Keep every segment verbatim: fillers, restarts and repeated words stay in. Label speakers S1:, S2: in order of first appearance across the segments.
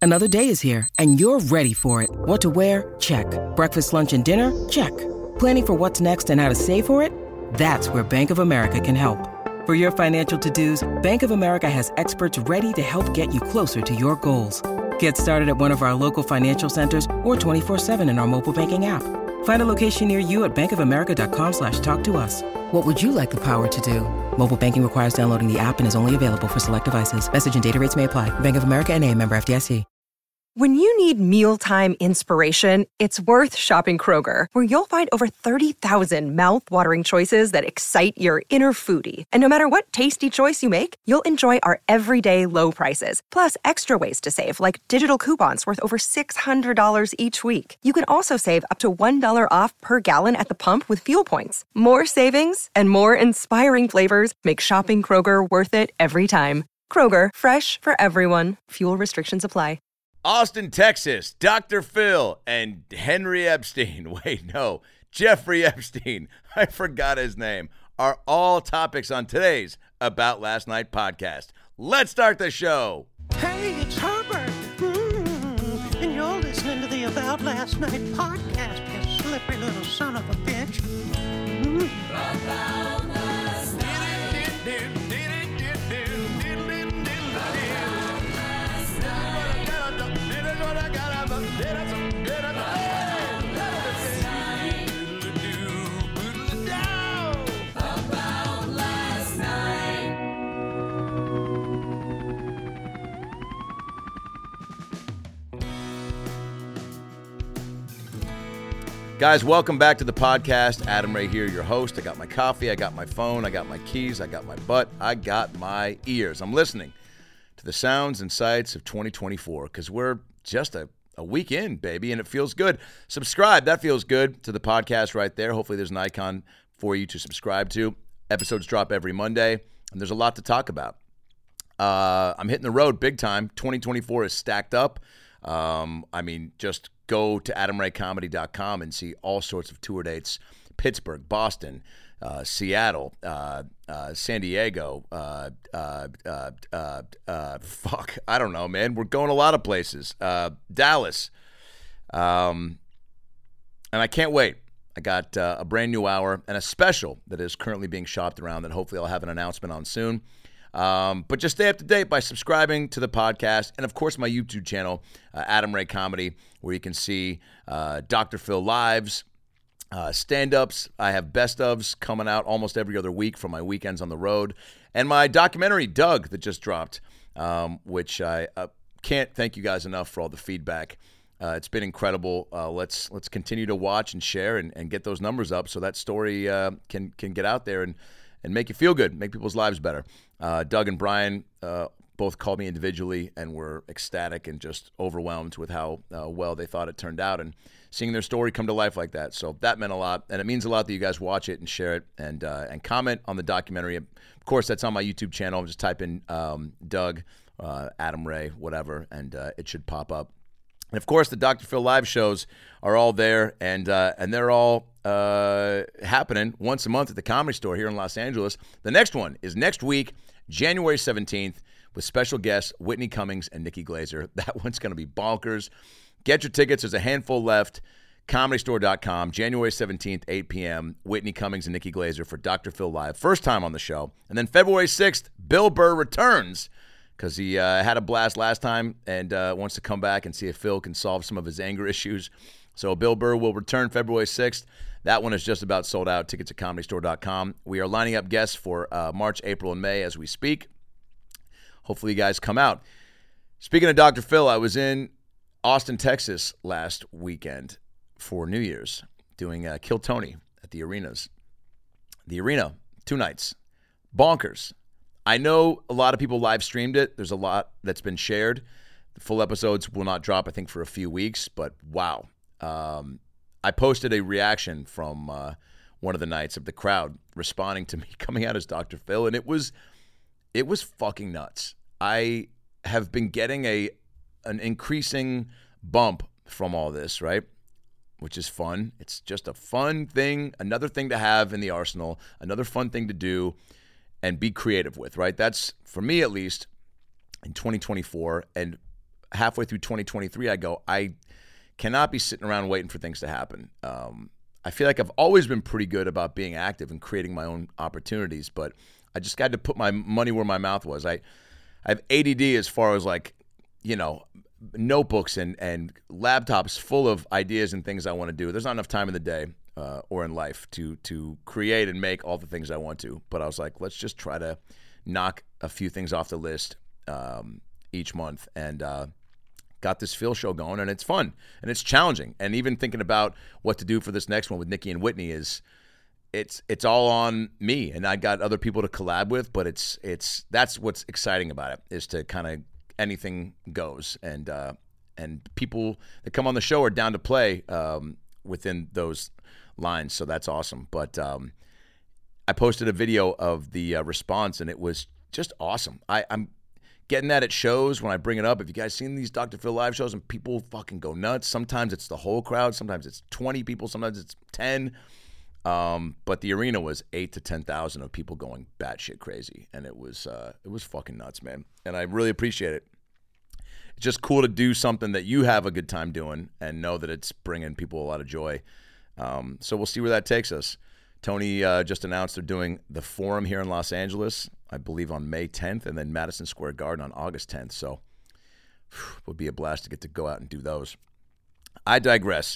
S1: Another day is here, and you're ready for it. What to wear? Check. Breakfast, lunch, and dinner? Check. Planning for what's next and how to save for it? That's where Bank of America can help. For your financial to-dos, Bank of America has experts ready to help get you closer to your goals. Get started at one of our local financial centers or twenty-four seven in our mobile banking app. Find a location near you at bankofamerica.com slash talk to us. What would you like the power to do? Mobile banking requires downloading the app and is only available for select devices. Message and data rates may apply. Bank of America N A, member F D I C.
S2: When you need mealtime inspiration, it's worth shopping Kroger, where you'll find over thirty thousand mouth-watering choices that excite your inner foodie. And no matter what tasty choice you make, you'll enjoy our everyday low prices, plus extra ways to save, like digital coupons worth over six hundred dollars each week. You can also save up to one dollar off per gallon at the pump with fuel points. More savings and more inspiring flavors make shopping Kroger worth it every time. Kroger, fresh for everyone. Fuel restrictions apply.
S3: Austin, Texas, Doctor Phil and Henry Epstein, wait, no, Jeffrey Epstein, I forgot his name, are all topics on today's About Last Night podcast. Let's start the show.
S4: Hey, it's Herbert, mm, and you're listening to the About Last Night podcast, you slippery little son of a bitch. Mm. About last night.
S3: Guys, welcome back to the podcast. Adam Ray here, your host. I got my coffee, I got my phone, I got my keys, I got my butt, I got my ears. I'm listening to the sounds and sights of twenty twenty-four because we're just a, a week in, baby, and it feels good. Subscribe, that feels good, to the podcast right there. Hopefully there's an icon for you to subscribe to. Episodes drop every Monday, and there's a lot to talk about. Uh, I'm hitting the road big time. twenty twenty-four is stacked up. Um, I mean, just go to adam ray comedy dot com and see all sorts of tour dates. Pittsburgh, Boston, uh, Seattle, uh, uh, San Diego, uh, uh, uh, uh, uh, fuck, I don't know, man. We're going a lot of places. Uh, Dallas. Um, and I can't wait. I got uh, a brand new hour and a special that is currently being shopped around that hopefully I'll have an announcement on soon. Um, but just stay up to date by subscribing to the podcast and, of course, my YouTube channel, uh, Adam Ray Comedy, where you can see uh, Doctor Phil Lives, uh, stand-ups. I have best-ofs coming out almost every other week from my weekends on the road, and my documentary, Doug, that just dropped, um, which I uh, can't thank you guys enough for all the feedback. Uh, it's been incredible. Uh, let's let's continue to watch and share and, and get those numbers up so that story uh, can can get out there and and make you feel good, make people's lives better. Uh, Doug and Brian uh, both called me individually and were ecstatic and just overwhelmed with how uh, well they thought it turned out and seeing their story come to life like that. So that meant a lot, and it means a lot that you guys watch it and share it and uh, and comment on the documentary. Of course, that's on my YouTube channel. Just type in um, Doug, uh, Adam Ray, whatever, and uh, it should pop up. And, of course, the Doctor Phil live shows are all there, and uh, and they're all uh, happening once a month at the Comedy Store here in Los Angeles. The next one is next week, January seventeenth, with special guests Whitney Cummings and Nikki Glaser. That one's going to be bonkers. Get your tickets. There's a handful left. comedy store dot com, January seventeenth, eight p.m., Whitney Cummings and Nikki Glaser for Doctor Phil Live. First time on the show. And then February sixth, Bill Burr returns, because he uh, had a blast last time and uh, wants to come back and see if Phil can solve some of his anger issues. So Bill Burr will return February sixth. That one is just about sold out. Tickets at comedy store dot com. We are lining up guests for uh, March, April, and May as we speak. Hopefully you guys come out. Speaking of Doctor Phil, I was in Austin, Texas last weekend for New Year's doing uh, Kill Tony at the arenas. The arena, two nights. Bonkers. I know a lot of people live streamed it. There's a lot that's been shared. The full episodes will not drop, I think, for a few weeks, but wow. Um, I posted a reaction from uh, one of the nights of the crowd responding to me coming out as Doctor Phil, and it was it was fucking nuts. I have been getting a an increasing bump from all this, right? Which is fun. It's just a fun thing, another thing to have in the arsenal, another fun thing to do and be creative with, right? That's, for me at least, in twenty twenty-four, and halfway through twenty twenty-three, I go, I cannot be sitting around waiting for things to happen. Um, I feel like I've always been pretty good about being active and creating my own opportunities, but I just got to put my money where my mouth was. I, I have A D D as far as like, you know, notebooks and, and laptops full of ideas and things I want to do. There's not enough time in the day uh, or in life to to create and make all the things I want to. But I was like, let's just try to knock a few things off the list um, each month. And uh, got this Phil show going, and it's fun. And it's challenging. And even thinking about what to do for this next one with Nikki and Whitney is, it's it's all on me. And I got other people to collab with, but it's it's that's what's exciting about it, is to kind of anything goes. And uh, and people that come on the show are down to play um, within those lines. So that's awesome. But um, I posted a video of the uh, response, and it was just awesome. I, I'm getting that at shows when I bring it up. Have you guys seen these Doctor Phil live shows? And people fucking go nuts. Sometimes it's the whole crowd. Sometimes it's twenty people. Sometimes it's ten. Um, but the arena was eight to ten thousand of people going batshit crazy, and it was uh, it was fucking nuts, man. And I really appreciate it. It's just cool to do something that you have a good time doing, and know that it's bringing people a lot of joy. Um, so we'll see where that takes us. Tony uh, just announced they're doing the Forum here in Los Angeles, I believe on May tenth, and then Madison Square Garden on August tenth. So whew, it would be a blast to get to go out and do those. I digress.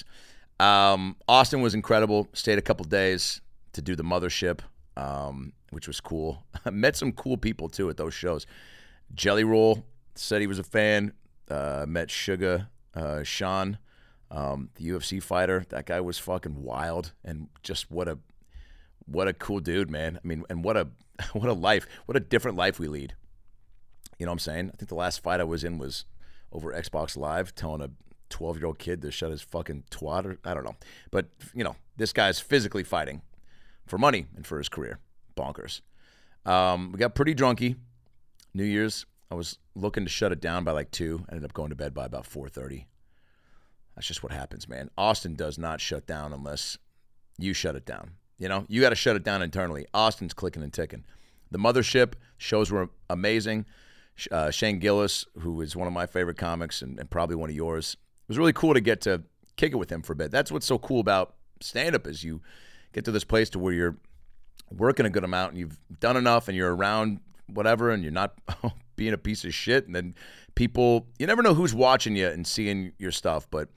S3: Um, Austin was incredible. Stayed a couple days to do the Mothership, um, which was cool. I met some cool people, too, at those shows. Jelly Roll said he was a fan. Uh, met Sugar, uh, Sean, um, the U F C fighter. That guy was fucking wild, and just what a what a cool dude, man. I mean, and what a what a life. What a different life we lead. You know what I'm saying? I think the last fight I was in was over Xbox Live, telling a twelve-year-old kid to shut his fucking twat, or I don't know. But, you know, this guy's physically fighting for money and for his career. Bonkers. Um, we got pretty drunky. New Year's, I was looking to shut it down by like two. Ended up going to bed by about four thirty. That's just what happens, man. Austin does not shut down unless you shut it down. You know, you got to shut it down internally. Austin's clicking and ticking. The Mothership shows were amazing. Uh, Shane Gillis, who is one of my favorite comics and, and probably one of yours, it was really cool to get to kick it with him for a bit. That's what's so cool about stand-up, is you get to this place to where you're working a good amount and you've done enough and you're around whatever and you're not being a piece of shit. And then people, you never know who's watching you and seeing your stuff. But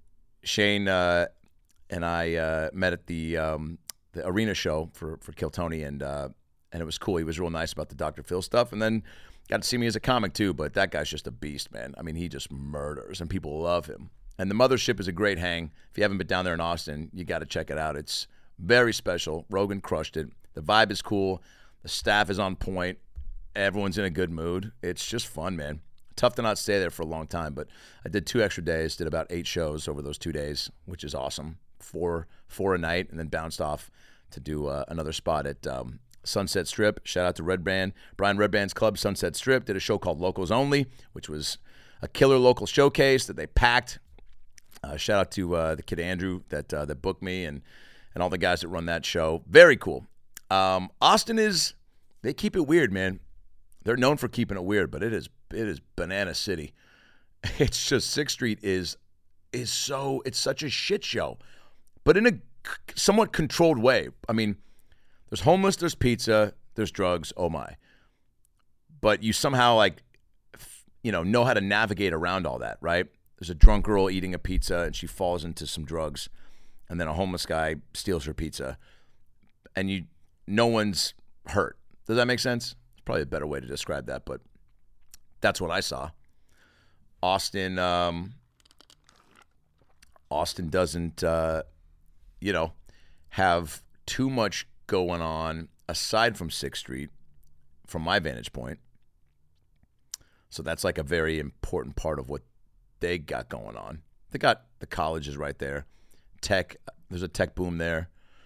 S3: Shane uh, and I uh, met at the um, the arena show for, for Kill Tony, and, uh, and it was cool. He was real nice about the Doctor Phil stuff. And then got to see me as a comic, too, but that guy's just a beast, man. I mean, he just murders, and people love him. And the Mothership is a great hang. If you haven't been down there in Austin, you got to check it out. It's very special. Rogan crushed it. The vibe is cool. The staff is on point. Everyone's in a good mood. It's just fun, man. Tough to not stay there for a long time, but I did two extra days, did about eight shows over those two days, which is awesome. Four, four a night, and then bounced off to do uh, another spot at um, Sunset Strip. Shout out to Red Band, Brian Redband's club, Sunset Strip. Did a show called Locals Only, which was a killer local showcase that they packed. Uh, shout out to uh, the kid Andrew that uh, that booked me, and and all the guys that run that show. Very cool. Um, Austin is, they keep it weird, man. They're known for keeping it weird, but it is it is Banana City. It's just sixth Street is is so it's such a shit show, but in a somewhat controlled way. I mean, there's homeless, there's pizza, there's drugs, oh my. But you somehow, like, you know, know how to navigate around all that, right? There's a drunk girl eating a pizza, and she falls into some drugs, and then a homeless guy steals her pizza, and you, no one's hurt. Does that make sense? It's probably a better way to describe that, but that's what I saw. Austin, um, Austin doesn't, uh, you know, have too much going on aside from sixth Street from my vantage point. So that's like a very important part of what they got going on. They got the colleges right there. Tech, there's a tech boom there.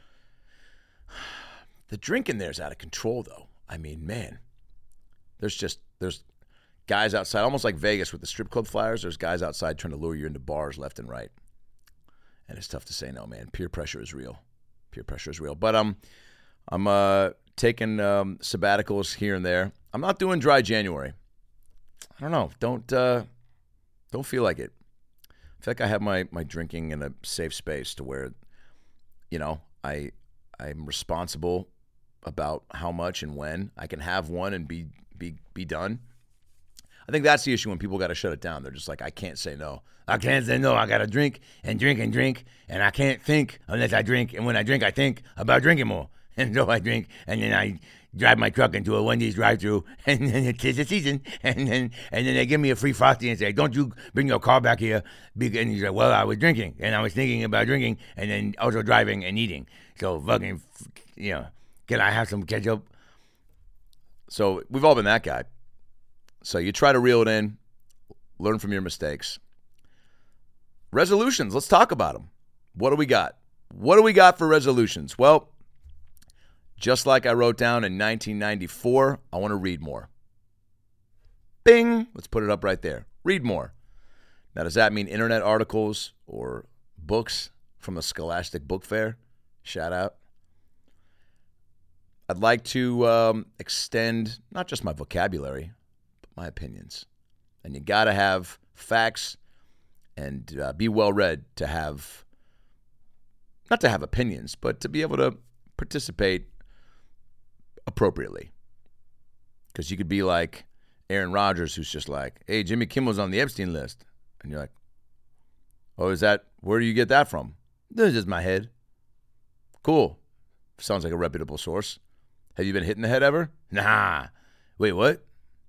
S3: The drinking there is out of control, though. I mean, man, there's just, there's guys outside, almost like Vegas with the strip club flyers. There's guys outside trying to lure you into bars left and right. And it's tough to say no, man. Peer pressure is real. Peer pressure is real. But um, I'm uh, taking um, sabbaticals here and there. I'm not doing dry January. I don't know. Don't uh, Don't feel like it. I feel like I have my, my drinking in a safe space to where, you know, I I'm responsible about how much and when. I can have one and be be be done. I think that's the issue when people got to shut it down. They're just like, I can't say no. I can't say no. I got to drink and drink and drink, and I can't think unless I drink. And when I drink, I think about drinking more. And so I drink, and then I drive my truck into a Wendy's drive-thru, and then it's the season, and then and then they give me a free Frosty and say, don't you bring your car back here. And he's like, well, I was drinking, and I was thinking about drinking, and then also driving and eating. So fucking, you know, can I have some ketchup? So we've all been that guy. So you try to reel it in, learn from your mistakes. Resolutions, let's talk about them. What do we got? What do we got for resolutions? Well, just like I wrote down in nineteen ninety-four, I want to read more. Bing! Let's put it up right there. Read more. Now, does that mean internet articles or books from the Scholastic Book Fair? Shout out. I'd like to um, extend not just my vocabulary, but my opinions. And you got to have facts and uh, be well-read to have, not to have opinions, but to be able to participate appropriately. Because you could be like Aaron Rodgers, who's just like, hey, Jimmy Kimmel's on the Epstein list. And you're like, oh, is that, where do you get that from? This is just my head. Cool. Sounds like a reputable source. Have you been hit in the head ever? Nah. Wait, what?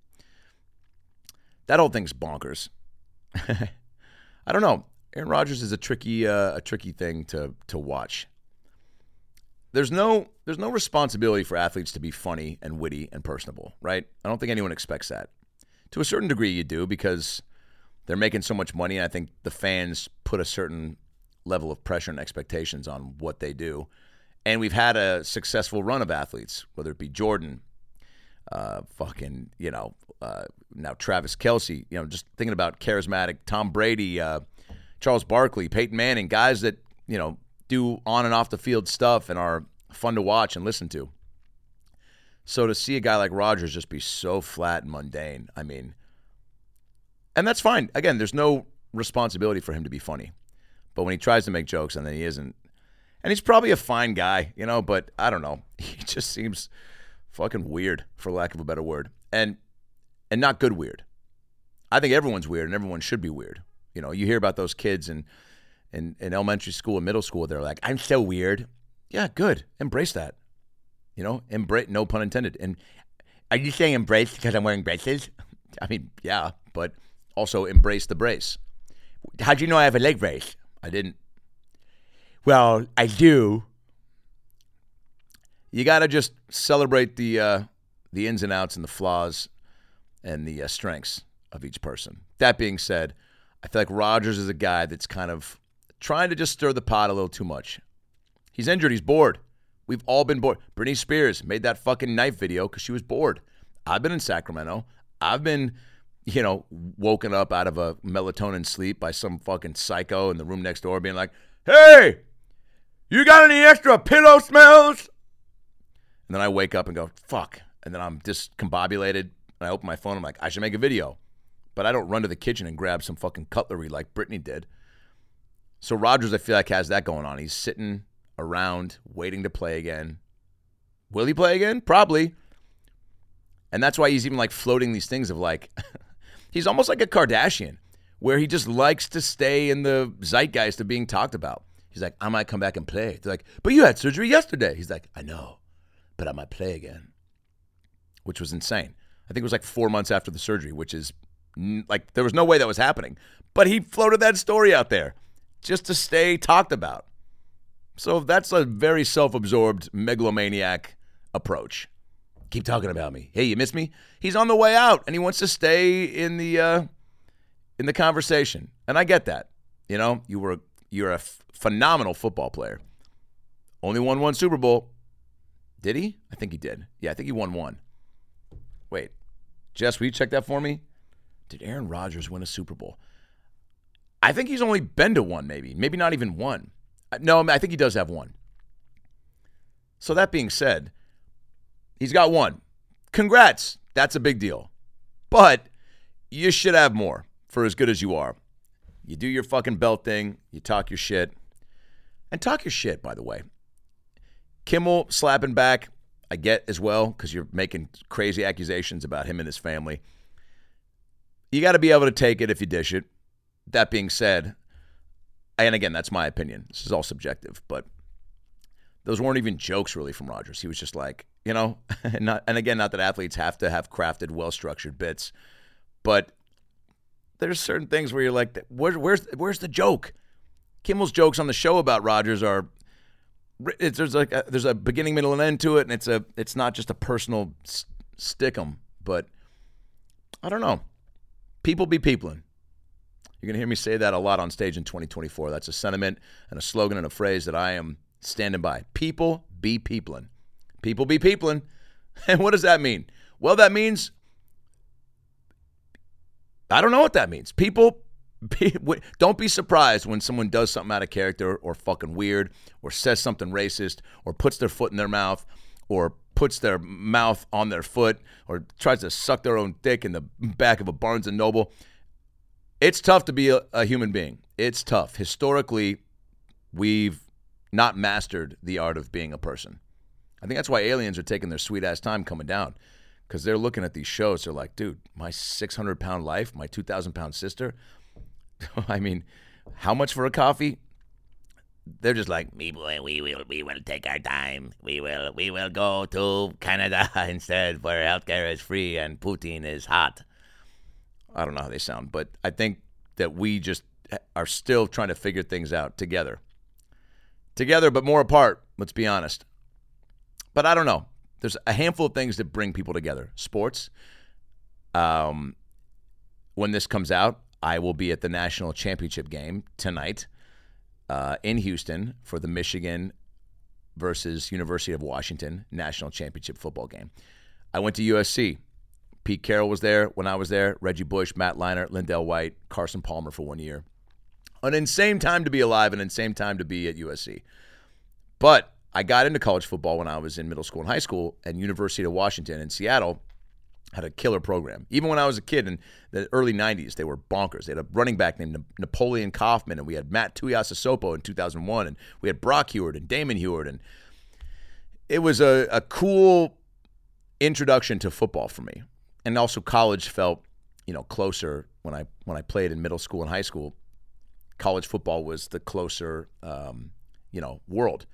S3: That whole thing's bonkers. I don't know. Aaron Rodgers is a tricky, uh, a tricky thing to to watch. There's no, there's no responsibility for athletes to be funny and witty and personable, right? I don't think anyone expects that. To a certain degree, you do because they're making so much money, and I think the fans put a certain level of pressure and expectations on what they do. And we've had a successful run of athletes, whether it be Jordan, uh, fucking, you know, uh, now Travis Kelce, you know, just thinking about charismatic Tom Brady, uh, Charles Barkley, Peyton Manning, guys that, you know, do on and off the field stuff and are fun to watch and listen to. So to see a guy like Rodgers just be so flat and mundane, I mean, and that's fine. Again, there's no responsibility for him to be funny. But when he tries to make jokes and then he isn't, and he's probably a fine guy, you know, but I don't know. He just seems fucking weird, for lack of a better word. And and not good weird. I think everyone's weird and everyone should be weird. You know, you hear about those kids in, in, in elementary school and middle school, they're like, I'm so weird. Yeah, good. Embrace that. You know, embrace, no pun intended. And are you saying embrace because I'm wearing braces? I mean, yeah, but also embrace the brace. How'd you know I have a leg brace? I didn't. Well, I do. You got to just celebrate the uh, the ins and outs and the flaws and the uh, strengths of each person. That being said, I feel like Rodgers is a guy that's kind of trying to just stir the pot a little too much. He's injured. He's bored. We've all been bored. Britney Spears made that fucking knife video because she was bored. I've been in Sacramento. I've been, you know, woken up out of a melatonin sleep by some fucking psycho in the room next door being like, hey, you got any extra pillow smells? And then I wake up and go, fuck. And then I'm discombobulated. And I open my phone. I'm like, I should make a video. But I don't run to the kitchen and grab some fucking cutlery like Britney did. So Rodgers, I feel like, has that going on. He's sitting around waiting to play again. Will he play again? Probably. And that's why he's even like floating these things of like, he's almost like a Kardashian where he just likes to stay in the zeitgeist of being talked about. He's like, I might come back and play. They're like, but you had surgery yesterday. He's like, I know, but I might play again, which was insane. I think it was like four months after the surgery, which is like, there was no way that was happening. But he floated that story out there just to stay talked about. So that's a very self-absorbed megalomaniac approach. Keep talking about me. Hey, you miss me? He's on the way out, and he wants to stay in the uh, in the conversation. And I get that. You know, you were you're a f- phenomenal football player. Only won one Super Bowl. Did he? I think he did. Yeah, I think he won one. Wait, Jess, will you check that for me? Did Aaron Rodgers win a Super Bowl? I think he's only been to one, maybe. Maybe not even one. No, I think he does have one. So that being said, he's got one. Congrats. That's a big deal. But you should have more. for as good as you are. You do your fucking belt thing. You talk your shit. And talk your shit, by the way. Kimmel slapping back, I get as well, because you're making crazy accusations about him and his family. You got to be able to take it if you dish it. That being said, and again, that's my opinion. This is all subjective, but those weren't even jokes really from Rodgers. He was just like, you know, and, not, and again, not that athletes have to have crafted, well-structured bits, but there's certain things where you're like, where, where's where's the joke? Kimmel's jokes on the show about Rodgers are, it's, there's like a, there's a beginning, middle, and end to it, and it's a it's not just a personal st- stick-em, but I don't know. People be peopling. You're going to hear me say that a lot on stage in twenty twenty-four. That's a sentiment and a slogan and a phrase that I am standing by. People be peopling. People be peopling. And what does that mean? Well, that means, I don't know what that means. People, be, don't be surprised when someone does something out of character or fucking weird or says something racist or puts their foot in their mouth or puts their mouth on their foot or tries to suck their own dick in the back of a Barnes and Noble. It's tough to be a, a human being. It's tough. Historically, we've not mastered the art of being a person. I think that's why aliens are taking their sweet-ass time coming down, because they're looking at these shows. They're like, dude, my six hundred pound life, my two thousand pound sister, I mean, how much for a coffee? They're just like, we will, we will, we will take our time. We will, we will go to Canada instead, where healthcare is free and Putin is hot. I don't know how they sound, but I think that we just are still trying to figure things out together. Together, but more apart, let's be honest. But I don't know. There's a handful of things that bring people together. Sports. Um, when this comes out, I will be at the national championship game tonight uh, in Houston for the Michigan versus University of Washington national championship football game. I went to U S C. Pete Carroll was there when I was there. Reggie Bush, Matt Leinart, Lindell White, Carson Palmer for one year. An insane time to be alive, an insane time to be at U S C. But I got into college football when I was in middle school and high school, and University of Washington in Seattle had a killer program. Even when I was a kid in the early nineties, they were bonkers. They had a running back named Napoleon Kaufman, and we had Matt Tuiasosopo in two thousand one, and we had Brock Heward and Damon Heward. And it was a, a cool introduction to football for me. And also college felt, you know, closer when I when I played in middle school and high school. College football was the closer, um, you know, world.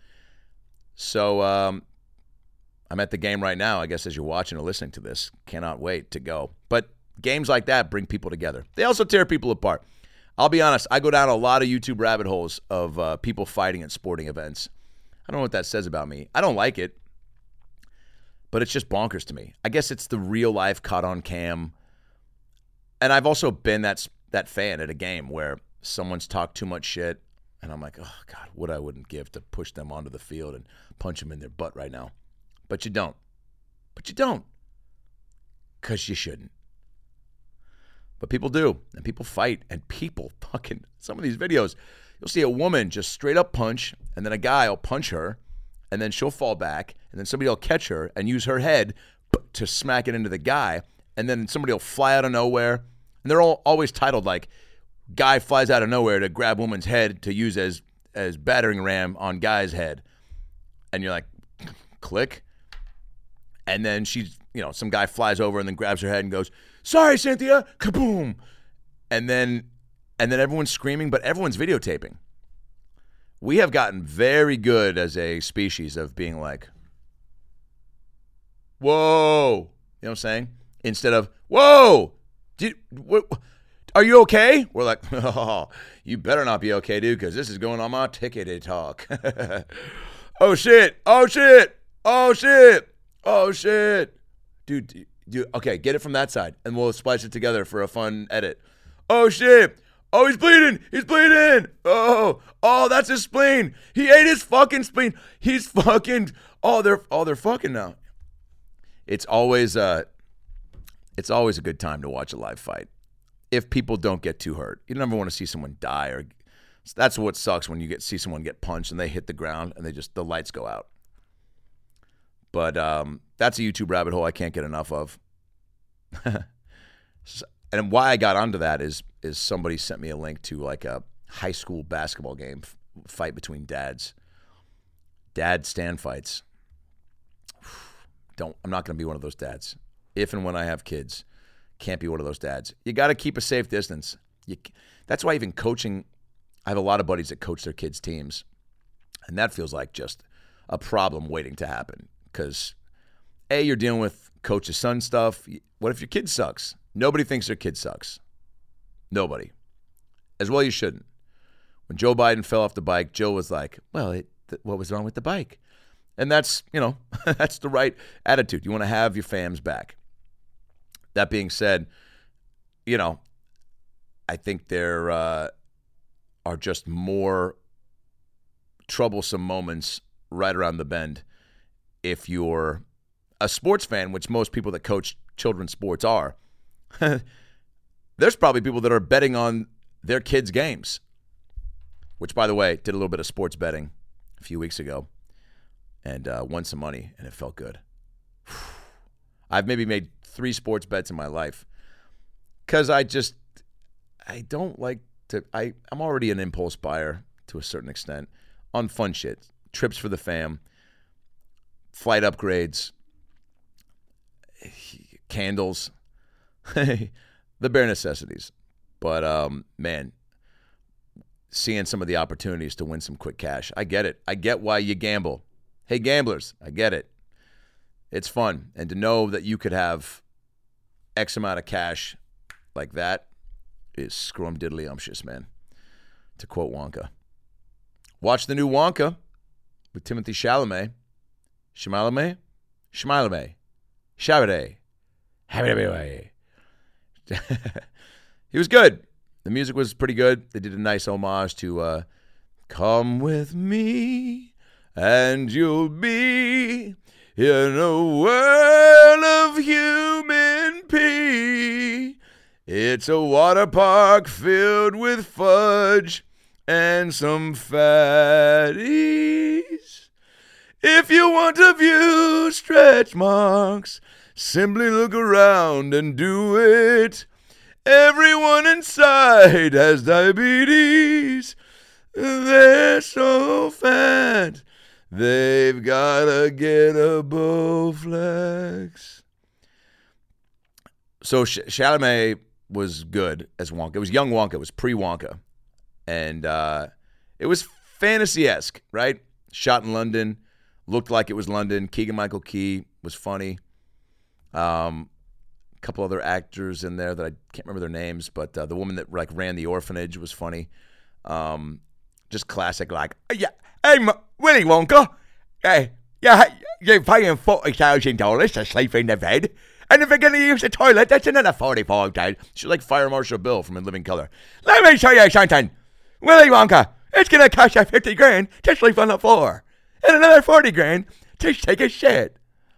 S3: So um, I'm at the game right now, I guess, as you're watching or listening to this. Cannot wait to go. But games like that bring people together. They also tear people apart. I'll be honest, I go down a lot of YouTube rabbit holes of uh, people fighting at sporting events. I don't know what that says about me. I don't like it, but it's just bonkers to me. I guess it's the real life caught on cam. And I've also been that, that fan at a game where someone's talked too much shit, and I'm like, oh, God, what I wouldn't give to push them onto the field and punch them in their butt right now. But you don't. But you don't. Because you shouldn't. But people do, and people fight, and people fucking, some of these videos, you'll see a woman just straight up punch, and then a guy will punch her, and then she'll fall back, and then somebody will catch her and use her head to smack it into the guy, and then somebody will fly out of nowhere, and they're all always titled like, guy flies out of nowhere to grab woman's head to use as as battering ram on guy's head. And you're like, click. And then she's, you know, some guy flies over and then grabs her head and goes, sorry, Cynthia, kaboom. And then and then everyone's screaming, but everyone's videotaping. We have gotten very good as a species of being like, whoa. You know what I'm saying? Instead of, whoa, did what? Are you okay? We're like, oh, you better not be okay, dude, because this is going on my ticket talk. oh, shit. Oh, shit. Oh, shit. Oh, shit. Dude, dude, okay, get it from that side, and we'll splice it together for a fun edit. Oh, shit. Oh, he's bleeding. He's bleeding. Oh, oh, that's his spleen. He ate his fucking spleen. He's fucking, oh, they're, oh, they're fucking now. It's always, uh, it's always a good time to watch a live fight. If people don't get too hurt. You never want to see someone die, or that's what sucks when you get see someone get punched and they hit the ground and they just the lights go out. But um, that's a YouTube rabbit hole I can't get enough of. and why I got onto that is is somebody sent me a link to like a high school basketball game f- fight between dads. Dad stand fights. Don't. I'm not going to be one of those dads. If and when I have kids, can't be one of those dads. You got to keep a safe distance. You, that's why even coaching, I have a lot of buddies that coach their kids' teams, and that feels like just a problem waiting to happen. Because, A, you're dealing with coach's son stuff. What if your kid sucks? Nobody thinks their kid sucks. Nobody. As well you shouldn't. When Joe Biden fell off the bike, Joe was like, well, it, th- what was wrong with the bike? And that's, you know, that's the right attitude. You want to have your fams back. That being said, you know, I think there uh, are just more troublesome moments right around the bend if you're a sports fan, which most people that coach children's sports are. There's probably people that are betting on their kids' games, which, by the way, did a little bit of sports betting a few weeks ago and uh, won some money, and it felt good. I've maybe made three sports bets in my life because I just, I don't like to, I, I'm already an impulse buyer to a certain extent on fun shit. Trips for the fam, flight upgrades, candles, the bare necessities. But, um, man, seeing some of the opportunities to win some quick cash, I get it. I get why you gamble. Hey, gamblers, I get it. It's fun. And to know that you could have X amount of cash like that is scrum-diddly-umptious, man, to quote Wonka. Watch the new Wonka with Timothy Chalamet. Chalamet? Chalamet. Chalamet. Chalamet. He was good. The music was pretty good. They did a nice homage to uh, Come With Me and You'll Be in a World of Human Pea. It's a water park filled with fudge and some fatties. If you want to view stretch marks, simply look around and do it. Everyone inside has diabetes. They're so fat, they've gotta get a Bowflex. So Sh- Chalamet was good as Wonka. It was young Wonka. It was pre-Wonka. And uh, it was fantasy-esque, right? Shot in London. Looked like it was London. Keegan-Michael Key was funny. Um, a couple other actors in there that I can't remember their names, but uh, the woman that like ran the orphanage was funny. Um, just classic, like, yeah, hey, M- Willy Wonka, hey, yeah, you're paying forty thousand dollars to sleep in the bed, and if you're going to use the toilet, that's another forty-five thousand dollars. She's like Fire Marshal Bill from In Living Color. Let me show you something. Willy Wonka, it's going to cost you fifty grand to sleep on the floor, and another forty grand to take a shit.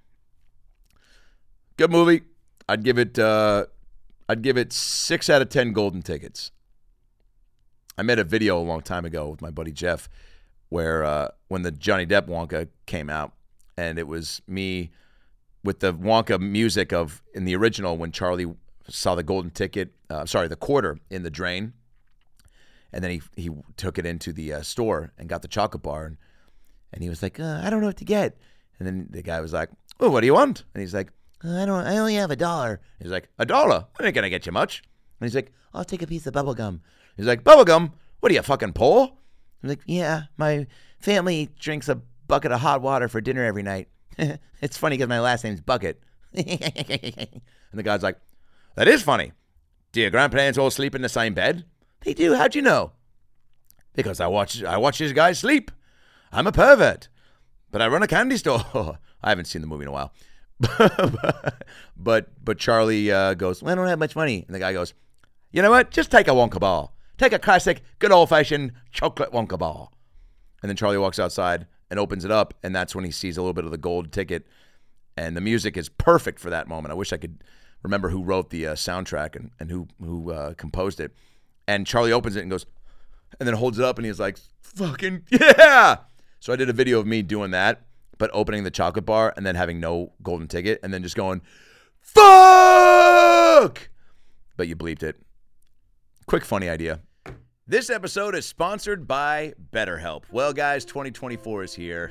S3: Good movie. I'd give it. Uh, I'd give it six out of ten golden tickets. I made a video a long time ago with my buddy Jeff, where uh, when the Johnny Depp Wonka came out, and it was me with the Wonka music of in the original when Charlie saw the golden ticket. Uh, sorry, the quarter in the drain, and then he he took it into the uh, store and got the chocolate bar, and, and he was like, uh, I don't know what to get, and then the guy was like, oh, what do you want? And he's like, I don't. I only have a dollar. He's like, a dollar? I ain't gonna get you much. And he's like, I'll take a piece of bubble gum. He's like, bubble gum? What are you, fucking poor? I'm like, yeah, my family drinks a bucket of hot water for dinner every night. It's funny because my last name's Bucket. And the guy's like, that is funny. Do your grandparents all sleep in the same bed? They do. How'd you know? Because I watch. I watch these guys sleep. I'm a pervert, but I run a candy store. I haven't seen the movie in a while. but but Charlie uh, goes, well, I don't have much money. And the guy goes, you know what? Just take a Wonka bar. Take a classic, good old-fashioned chocolate Wonka bar. And then Charlie walks outside and opens it up, and that's when he sees a little bit of the gold ticket. And the music is perfect for that moment. I wish I could remember who wrote the uh, soundtrack and, and who, who uh, composed it. And Charlie opens it and goes, and then holds it up, and he's like, fucking, yeah! So I did a video of me doing that, but opening the chocolate bar and then having no golden ticket and then just going, fuck! but you bleeped it. Quick funny idea. This episode is sponsored by BetterHelp. Well, guys, twenty twenty-four is here.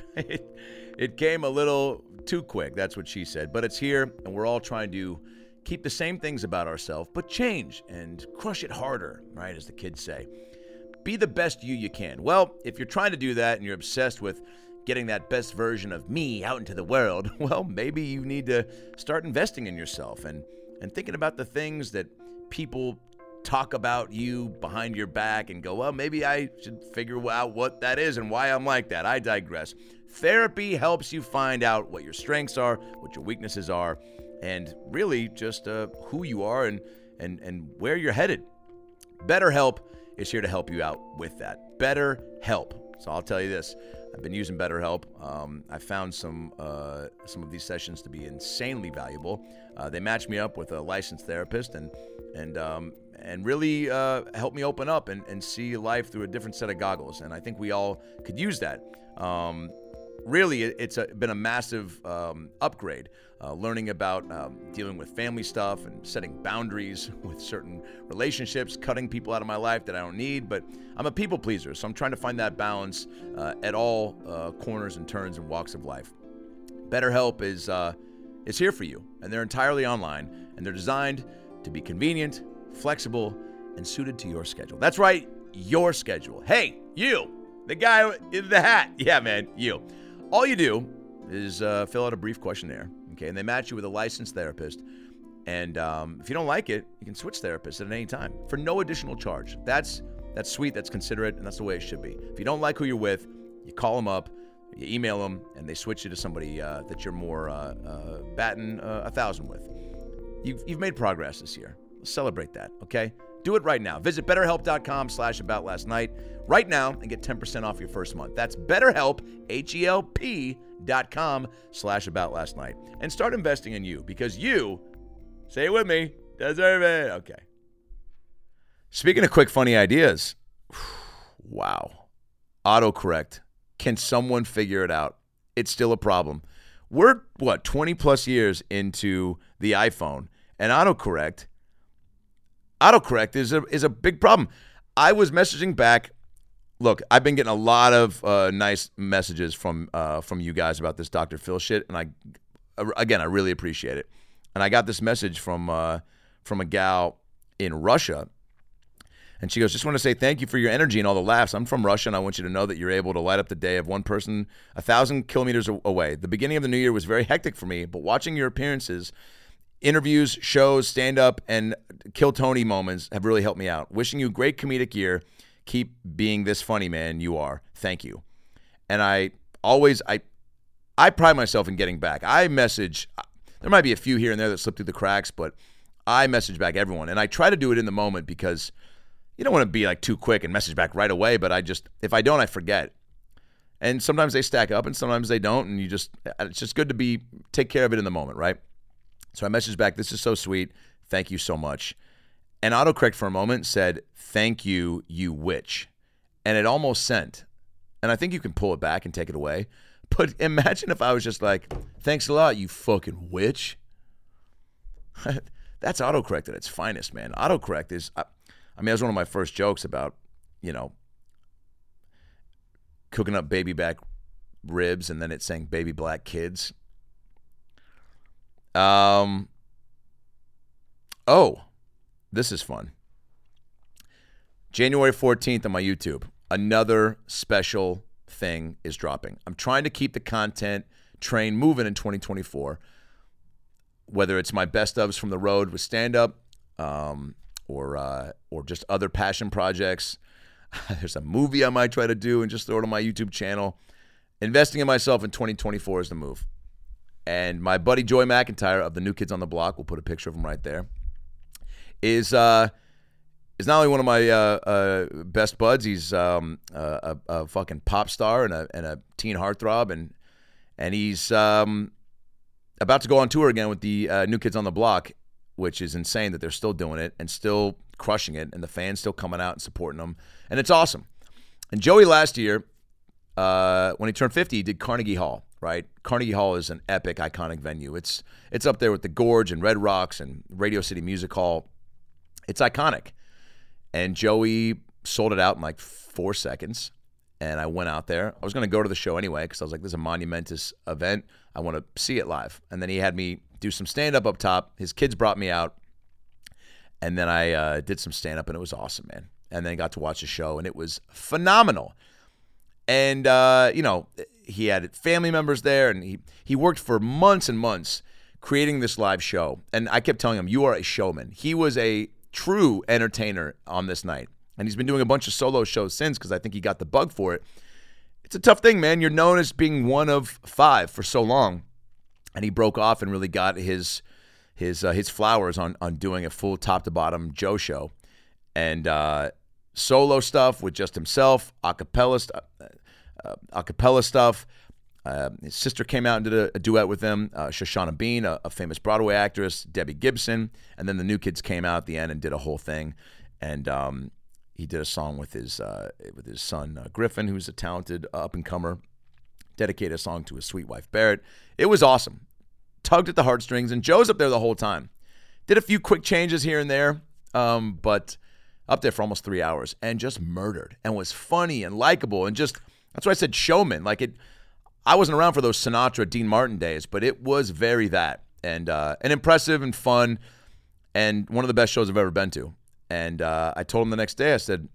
S3: It came a little too quick, that's what she said, but it's here, and we're all trying to keep the same things about ourselves, but change and crush it harder, right, as the kids say. Be the best you you can. Well, if you're trying to do that and you're obsessed with getting that best version of me out into the world, well, maybe you need to start investing in yourself and, and thinking about the things that people talk about you behind your back and go, well, maybe I should figure out what that is and why I'm like that. I digress. Therapy helps you find out what your strengths are, what your weaknesses are, and really just uh, who you are and, and, and where you're headed. BetterHelp is here to help you out with that. BetterHelp. So I'll tell you this. I've been using BetterHelp. Um, I found some uh, some of these sessions to be insanely valuable. Uh, they matched me up with a licensed therapist and and um, and really uh, helped me open up and, and see life through a different set of goggles. And I think we all could use that. Um, really, it, it's a, been a massive um, upgrade. Uh, learning about um, dealing with family stuff and setting boundaries with certain relationships, cutting people out of my life that I don't need. But I'm a people pleaser, so I'm trying to find that balance uh, at all uh, corners and turns and walks of life. BetterHelp is uh, is here for you, and they're entirely online, and they're designed to be convenient, flexible, and suited to your schedule. That's right, your schedule. Hey, you, the guy in the hat. Yeah, man, you. All you do is uh, fill out a brief questionnaire. Okay, and they match you with a licensed therapist. And um, if you don't like it, you can switch therapists at any time for no additional charge. That's that's sweet, that's considerate, and that's the way it should be. If you don't like who you're with, you call them up, you email them, and they switch you to somebody uh, that you're more uh, uh, batting uh, a thousand with. You've, you've made progress this year. Celebrate that, okay? Do it right now. Visit BetterHelp.com slash About Last Night right now and get ten percent off your first month. That's BetterHelp, H E L P dot com slash About Last Night. And start investing in you because you, say it with me, deserve it. Okay. Speaking of quick, funny ideas, wow. Autocorrect. Can someone figure it out? It's still a problem. We're, what, twenty plus years into the iPhone, and autocorrect Autocorrect is a is a big problem. I was messaging back. Look, I've been getting a lot of uh, nice messages from uh, from you guys about this Doctor Phil shit, and I, again, I really appreciate it. And I got this message from uh, from a gal in Russia, and she goes, "Just want to say thank you for your energy and all the laughs. I'm from Russia, and I want you to know that you're able to light up the day of one person a thousand kilometers away. The beginning of the new year was very hectic for me, but watching your appearances, interviews, shows, stand-up, and Kill Tony moments have really helped me out. Wishing you a great comedic year. Keep being this funny, man. You are. Thank you." And I always, I I pride myself in getting back. I message, there might be a few here and there that slip through the cracks, but I message back everyone. And I try to do it in the moment because you don't want to be like too quick and message back right away, but I just, if I don't, I forget. And sometimes they stack up and sometimes they don't, and you just, it's just good to be, take care of it in the moment, right? So I messaged back, "This is so sweet. Thank you so much." And autocorrect for a moment said, "Thank you, you witch." And it almost sent. And I think you can pull it back and take it away. But imagine if I was just like, "Thanks a lot, you fucking witch." That's autocorrect at its finest, man. Autocorrect is, I, I mean, that was one of my first jokes about, you know, cooking up baby back ribs and then it's saying baby black kids. Um. Oh, this is fun. January fourteenth on my YouTube, another special thing is dropping. I'm trying to keep the content train moving in twenty twenty-four, whether it's my best ofs from the road with stand-up um, or, uh, or just other passion projects. There's a movie I might try to do and just throw it on my YouTube channel. Investing in myself in twenty twenty-four is the move. And my buddy Joey McIntyre of the New Kids on the Block, we'll put a picture of him right there, is uh, is not only one of my uh, uh, best buds, he's um, a, a, a fucking pop star and a, and a teen heartthrob, and and he's um, about to go on tour again with the uh, New Kids on the Block, which is insane that they're still doing it and still crushing it, and the fans still coming out and supporting them, and it's awesome. And Joey last year, uh, when he turned fifty, he did Carnegie Hall. Right, Carnegie Hall is an epic, iconic venue. It's it's up there with the Gorge and Red Rocks and Radio City Music Hall. it's iconic. And Joey sold it out in like four seconds. And I went out there. I was going to go to the show anyway because I was like, this is a monumentous event. I want to see it live. And then he had me do some stand-up up top. His kids brought me out. And then I uh, did some stand-up, and it was awesome, man. And then got to watch the show, and it was phenomenal. And, uh, you know, he had family members there, and he, he worked for months and months creating this live show. And I kept telling him, you are a showman. He was a true entertainer on this night. And he's been doing a bunch of solo shows since because I think he got the bug for it. It's a tough thing, man. You're known as being one of five for so long. And he broke off and really got his his uh, his flowers on on doing a full top-to-bottom Joe show. And uh, solo stuff with just himself, a cappella, st- uh, a cappella stuff. Uh, his sister came out and did a, a duet with him, uh, Shoshana Bean, a, a famous Broadway actress, Debbie Gibson. And then the New Kids came out at the end and did a whole thing. And um, he did a song with his uh, with his son, uh, Griffin, who's a talented uh, up-and-comer. Dedicated a song to his sweet wife, Barrett. It was awesome. Tugged at the heartstrings, and Joe's up there the whole time. Did a few quick changes here and there, um, but up there for almost three hours, and just murdered, and was funny and likable, and just, that's why I said showman. Like it, I wasn't around for those Sinatra, Dean Martin days, but it was very that, and uh, and impressive and fun, and one of the best shows I've ever been to. And uh, I told him the next day, I said,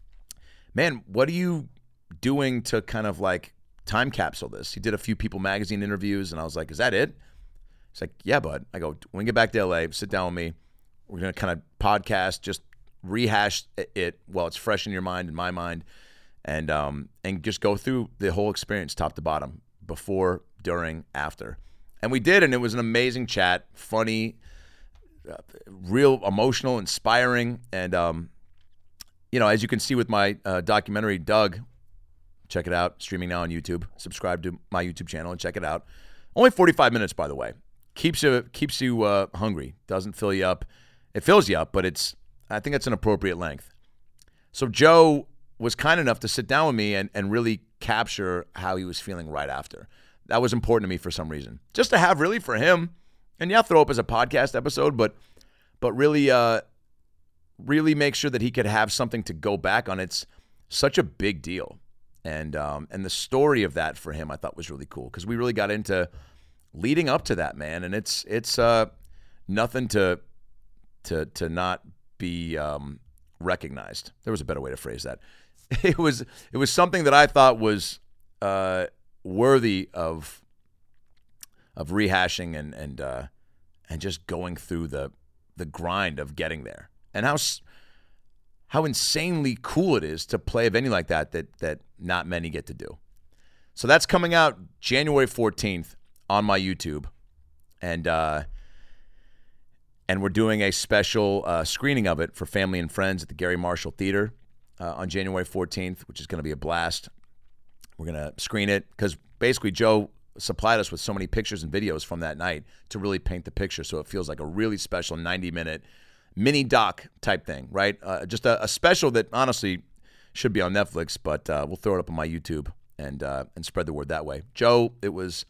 S3: man, what are you doing to kind of like time capsule this? He did a few People magazine interviews, and I was like, is that it? He's like, yeah, bud. I go, when we get back to L A, sit down with me. We're going to kind of podcast, just rehash it while it's fresh in your mind and my mind, and um, and just go through the whole experience top to bottom, before, during, after. And we did, and it was an amazing chat, funny, uh, real emotional, inspiring. And, um, you know, as you can see with my uh, documentary, Doug, check it out, streaming now on YouTube. Subscribe to my YouTube channel and check it out. Only forty-five minutes, by the way. Keeps you keeps you uh, hungry. Doesn't fill you up. It fills you up, but it's I think it's an appropriate length. So Joe was kind enough to sit down with me and, and really capture how he was feeling right after. That was important to me for some reason. Just to have really for him, and yeah, throw up as a podcast episode, but but really uh, really make sure that he could have something to go back on. It's such a big deal. And um, and the story of that for him I thought was really cool because we really got into leading up to that, man. And it's it's uh, nothing to to to not be um, recognized. There was a better way to phrase that. It was it was something that I thought was uh, worthy of of rehashing and and uh, and just going through the the grind of getting there, and how how insanely cool it is to play a venue like that that that not many get to do. So that's coming out January fourteenth on my YouTube, and uh, and we're doing a special uh, screening of it for family and friends at the Gary Marshall Theater uh, on January fourteenth, which is going to be a blast. We're going to screen it because basically Joe supplied us with so many pictures and videos from that night to really paint the picture so it feels like a really special ninety-minute mini doc type thing, right? Uh, just a, a special that honestly should be on Netflix, but uh, we'll throw it up on my YouTube and uh, and spread the word that way. Joe, it was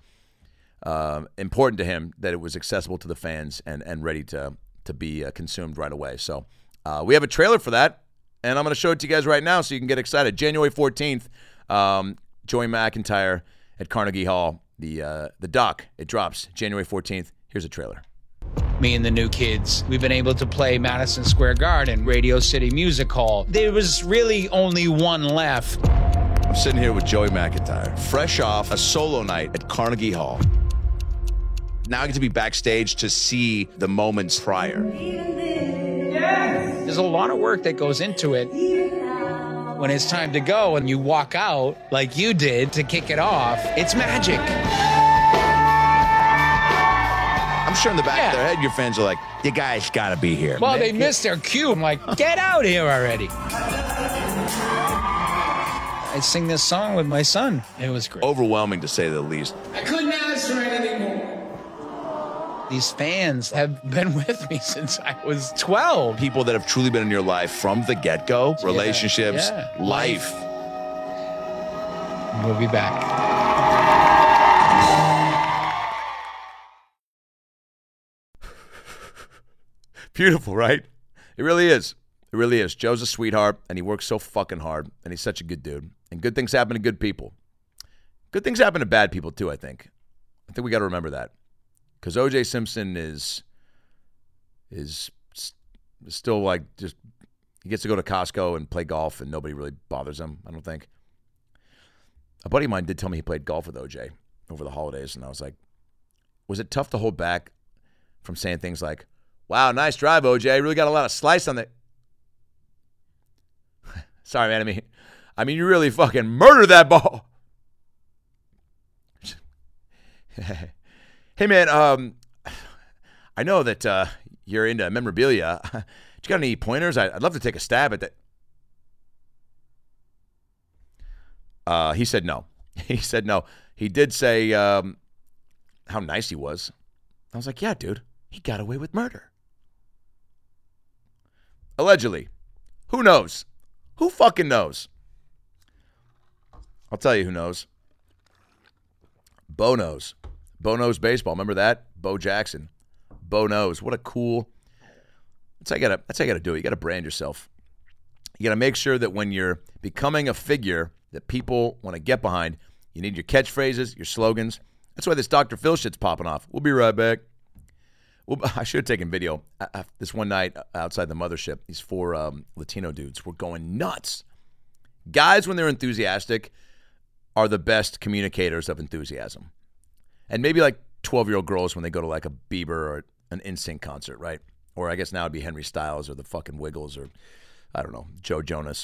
S3: uh, important to him that it was accessible to the fans and and ready to to be uh, consumed right away. So uh, we have a trailer for that, and I'm going to show it to you guys right now so you can get excited. January fourteenth, um, Joey McIntyre at Carnegie Hall. The uh, the doc, it drops January fourteenth. Here's a trailer.
S5: Me and the New Kids, we've been able to play Madison Square Garden, Radio City Music Hall. There was really only one left.
S3: I'm sitting here with Joey McIntyre, fresh off a solo night at Carnegie Hall. Now I get to be backstage to see the moments prior.
S5: There's a lot of work that goes into it. When it's time to go and you walk out like you did to kick it off, it's magic.
S3: I'm sure in the back
S5: yeah.
S3: of their head, your fans are like, you guys got to be here.
S5: Well,
S3: man.
S5: they missed their cue. I'm like, get out here already. I sing this song with my son. It was great.
S3: Overwhelming, to say the least.
S5: I couldn't ask for anything more. These fans have been with me since I was twelve.
S3: People that have truly been in your life from the get-go, yeah, relationships,
S5: yeah.
S3: life.
S5: We'll be back.
S3: Beautiful, right? He really is. He really is. Joe's a sweetheart, and he works so fucking hard, and he's such a good dude. And good things happen to good people. Good things happen to bad people, too, I think. I think we got to remember that. Because O J Simpson is, is still like just, he gets to go to Costco and play golf, and nobody really bothers him, I don't think. A buddy of mine did tell me he played golf with O J over the holidays, and I was like, was it tough to hold back from saying things like, wow, nice drive, O J. Really got a lot of slice on the... Sorry, man. I mean, I mean, you really fucking murdered that ball. Hey, man, um, I know that uh, you're into memorabilia. Do you got any pointers? I'd love to take a stab at that. Uh, he said no. He said no. He did say um, how nice he was. I was like, yeah, dude, he got away with murder. Allegedly. Who knows? Who fucking knows? I'll tell you who knows. Bo knows. Bo knows baseball. Remember that? Bo Jackson. Bo knows. What a cool. That's how you gotta, that's how you gotta do it. You gotta brand yourself. You gotta make sure that when you're becoming a figure that people want to get behind, you need your catchphrases, your slogans. That's why this Doctor Phil shit's popping off. We'll be right back. Well, I should have taken video. This one night outside the mothership, these four um, Latino dudes were going nuts. Guys, when they're enthusiastic, are the best communicators of enthusiasm. And maybe like twelve-year-old girls when they go to like a Bieber or an N Sync concert, right? Or I guess now it'd be Henry Styles or the fucking Wiggles or, I don't know, Joe Jonas.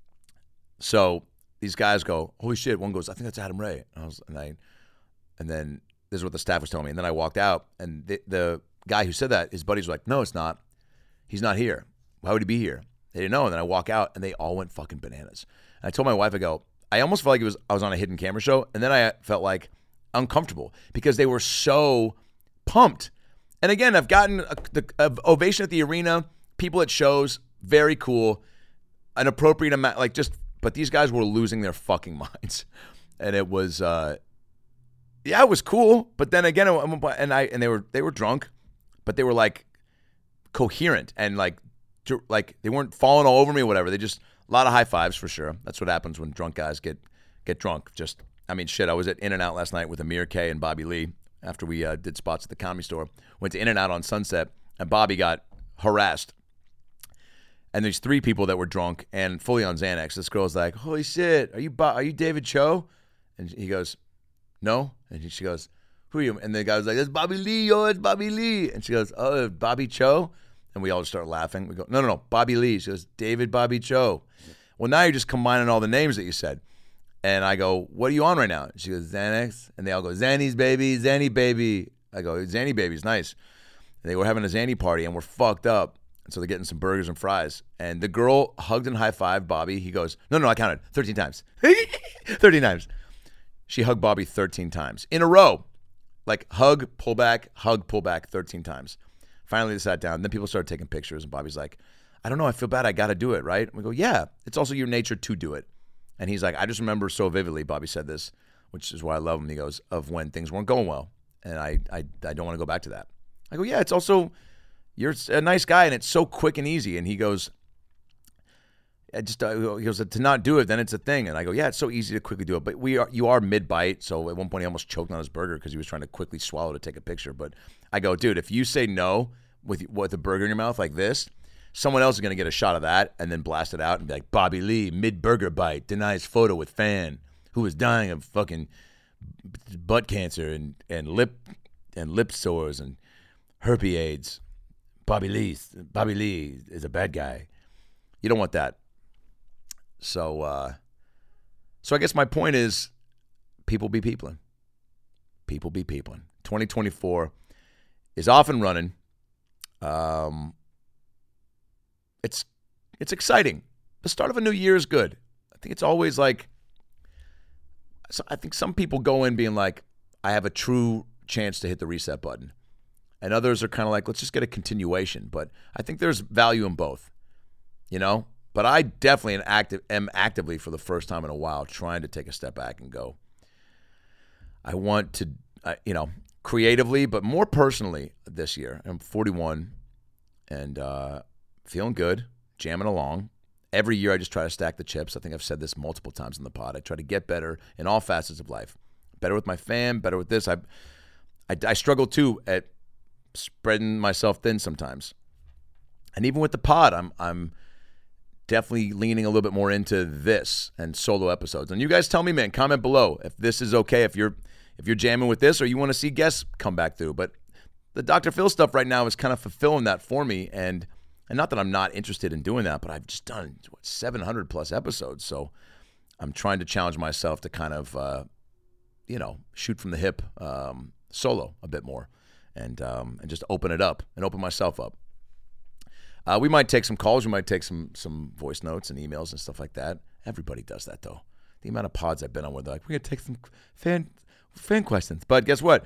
S3: So these guys go, holy shit. One goes, I think that's Adam Ray. And, I was, and, I, and then this is what the staff was telling me. And then I walked out, and the, the guy who said that, his buddies were like, no, it's not. He's not here. Why would he be here? They didn't know. And then I walk out, and they all went fucking bananas. And I told my wife, I go, I almost felt like it was I was on a hidden camera show, and then I felt like uncomfortable because they were so pumped. And again, I've gotten a, the a ovation at the arena, people at shows, very cool, an appropriate amount, like just, but these guys were losing their fucking minds. And it was, uh, yeah, it was cool. But then again, and I and they were they were drunk, but they were like coherent and like like they weren't falling all over me or whatever. They just a lot of high fives for sure. That's what happens when drunk guys get get drunk. Just I mean, shit. I was at In-N-Out last night with Amir K and Bobby Lee after we uh, did spots at the Comedy Store. Went to In-N-Out on Sunset, and Bobby got harassed. And there's three people that were drunk and fully on Xanax. This girl's like, "Holy shit, are you Bo- are you David Cho?" And he goes, "No." And she goes, "Who are you?" And the guy was like, "It's Bobby Lee, yo, it's Bobby Lee." And she goes, "Oh, Bobby Cho?" And we all just start laughing. We go, "No, no, no, Bobby Lee." She goes, "David Bobby Cho." Well, now you're just combining all the names that you said. And I go, "What are you on right now?" And she goes, "Xanax." And they all go, "Xanny's baby, Xanny baby." I go, "Xanny baby's nice." And they were having a Xanny party, and we're fucked up. And so they're getting some burgers and fries. And the girl hugged and high-fived Bobby. He goes, no, no, I counted thirteen times. thirteen times. She hugged Bobby thirteen times in a row. Like hug, pull back, hug, pull back thirteen times. Finally, they sat down. Then people started taking pictures. And Bobby's like, I don't know. I feel bad. I got to do it, right? And we go, yeah. It's also your nature to do it. And he's like, I just remember so vividly, Bobby said this, which is why I love him. He goes, of when things weren't going well. And I, I, I don't want to go back to that. I go, yeah, it's also... You're a nice guy, and it's so quick and easy. And he goes, I just uh, he goes, to not do it, then it's a thing. And I go, yeah, it's so easy to quickly do it. But we are, you are mid-bite. So at one point, he almost choked on his burger because he was trying to quickly swallow to take a picture. But I go, dude, if you say no with, with a burger in your mouth like this, someone else is going to get a shot of that and then blast it out and be like, Bobby Lee, mid-burger bite, denies photo with fan who was dying of fucking butt cancer and, and lip and lip sores and herpes AIDS. Bobby Lee, Bobby Lee is a bad guy. You don't want that. So, uh, so I guess my point is, people be peopling. People be peopling. twenty twenty-four is off and running. Um, it's it's exciting. The start of a new year is good. I think it's always like. So I think some people go in being like, I have a true chance to hit the reset button. And others are kind of like, let's just get a continuation. But I think there's value in both, you know? But I definitely am, active, am actively, for the first time in a while, trying to take a step back and go, I want to, uh, you know, creatively, but more personally this year. I'm forty-one and uh, feeling good, jamming along. Every year I just try to stack the chips. I think I've said this multiple times in the pod. I try to get better in all facets of life. Better with my fam, better with this. I, I, I struggle, too, at spreading myself thin sometimes. And even with the pod, I'm I'm definitely leaning a little bit more into this and solo episodes. And you guys tell me, man, comment below if this is okay, if you're if you're jamming with this or you want to see guests come back through. But the Doctor Phil stuff right now is kind of fulfilling that for me. And and not that I'm not interested in doing that, but I've just done, what, seven hundred plus episodes. So I'm trying to challenge myself to kind of, uh, you know, shoot from the hip um, solo a bit more and um, and just open it up and open myself up. Uh, we might take some calls. We might take some some voice notes and emails and stuff like that. Everybody does that, though. The amount of pods I've been on where they're like, we're going to take some fan fan questions. But guess what?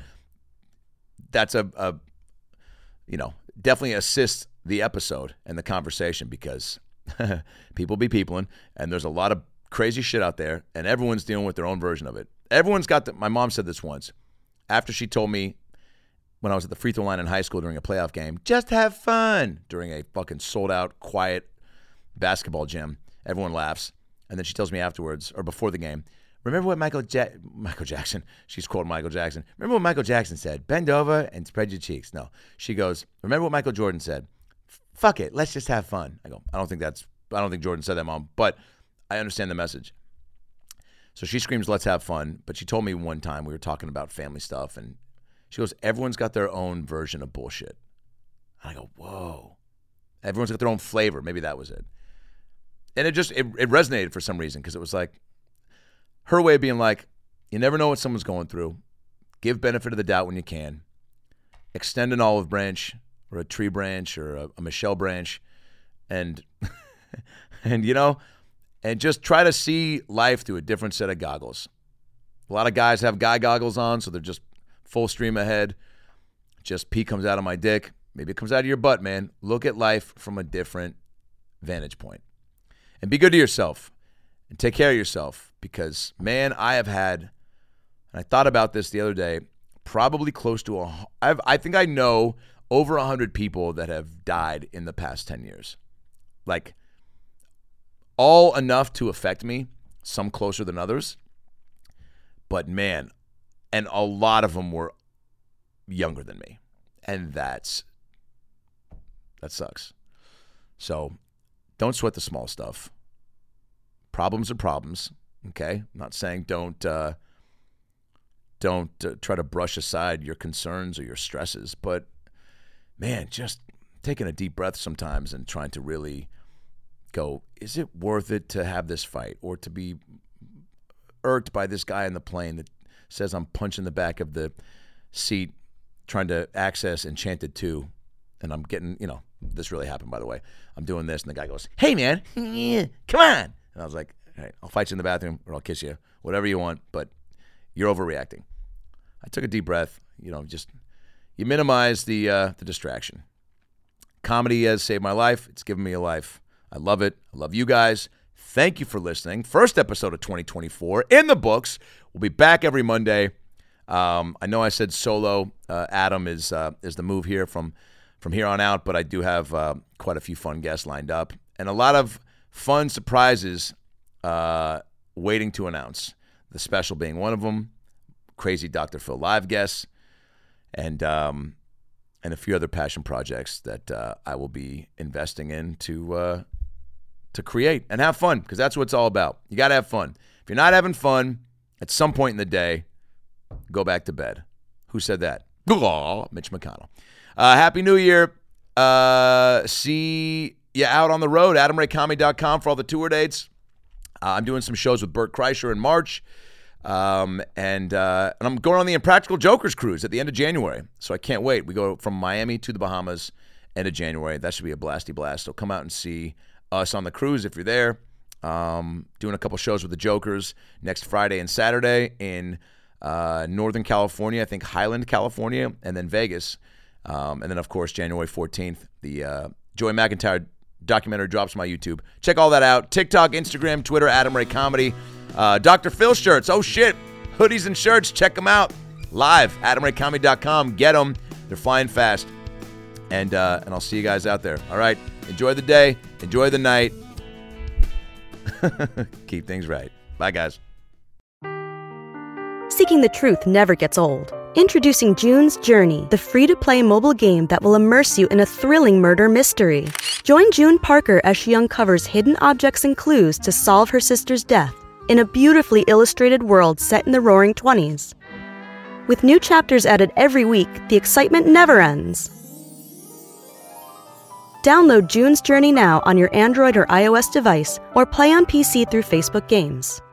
S3: That's a, a, you know, definitely assists the episode and the conversation because people be peopling, and there's a lot of crazy shit out there, and everyone's dealing with their own version of it. Everyone's got the, my mom said this once after she told me when I was at the free throw line in high school during a playoff game, just have fun during a fucking sold out, quiet basketball gym. Everyone laughs. And then she tells me afterwards, or before the game, remember what Michael ja- Michael Jackson, she's quoting Michael Jackson. Remember what Michael Jackson said? Bend over and spread your cheeks. No. She goes, remember what Michael Jordan said? Fuck it. Let's just have fun. I go, I don't think that's, I don't think Jordan said that, Mom, but I understand the message. So she screams, let's have fun. But she told me one time, we were talking about family stuff, and she goes, everyone's got their own version of bullshit. And I go, whoa. Everyone's got their own flavor. Maybe that was it. And it just, it, it resonated for some reason because it was like her way of being like, you never know what someone's going through. Give benefit of the doubt when you can. Extend an olive branch or a tree branch or a, a Michelle branch. And, and you know, and just try to see life through a different set of goggles. A lot of guys have guy goggles on, so they're just full stream ahead. Just pee comes out of my dick. Maybe it comes out of your butt, man. Look at life from a different vantage point. And be good to yourself. And take care of yourself. Because, man, I have had, and I thought about this the other day, probably close to, a, I've, I think I know over one hundred people that have died in the past ten years. Like, all enough to affect me. Some closer than others. But, man, and a lot of them were younger than me. And that's, that sucks. So don't sweat the small stuff. Problems are problems, okay? I'm not saying don't, uh, don't uh, try to brush aside your concerns or your stresses. But, man, just taking a deep breath sometimes and trying to really go, is it worth it to have this fight or to be irked by this guy in the plane that says I'm punching the back of the seat trying to access Enchanted two, and I'm getting, you know, this really happened, by the way. I'm doing this, and the guy goes, hey, man, come on. And I was like, all right, I'll fight you in the bathroom, or I'll kiss you, whatever you want, but you're overreacting. I took a deep breath, you know, just, you minimize the uh, the distraction. Comedy has saved my life. It's given me a life. I love it. I love you guys. Thank you for listening. First episode of twenty twenty-four in the books. We'll be back every Monday. Um, I know I said solo. Uh, Adam is uh, is the move here from from here on out, but I do have uh, quite a few fun guests lined up and a lot of fun surprises uh, waiting to announce. The special being one of them, crazy Doctor Phil live guests, and um, and a few other passion projects that uh, I will be investing in to uh, to create and have fun, because that's what it's all about. You got to have fun. If you're not having fun at some point in the day, go back to bed. Who said that? Mitch McConnell. Uh, Happy New Year. Uh, see you out on the road. adam ray comedy dot com for all the tour dates. Uh, I'm doing some shows with Bert Kreischer in March. Um, and, uh, and I'm going on the Impractical Jokers cruise at the end of January. So I can't wait. We go from Miami to the Bahamas end of January. That should be a blasty blast. So come out and see us on the cruise if you're there. Um, doing a couple shows with the Jokers next Friday and Saturday in uh, Northern California, I think Highland, California, and then Vegas. Um, and then, of course, January fourteenth, the uh, Joey McIntyre documentary drops on my YouTube. Check all that out. TikTok, Instagram, Twitter, Adam Ray Comedy. Uh, Doctor Phil shirts. Oh, shit. Hoodies and shirts. Check them out. Live. adam ray comedy dot com. Get them. They're flying fast. And, uh, and I'll see you guys out there. All right. Enjoy the day. Enjoy the night. Keep things right. Bye, guys.
S6: Seeking the truth never gets old. Introducing June's Journey, the free-to-play mobile game that will immerse you in a thrilling murder mystery. Join June Parker as she uncovers hidden objects and clues to solve her sister's death in a beautifully illustrated world set in the Roaring Twenties. With new chapters added every week, the excitement never ends. Download June's Journey now on your Android or iOS device, or play on P C through Facebook Games.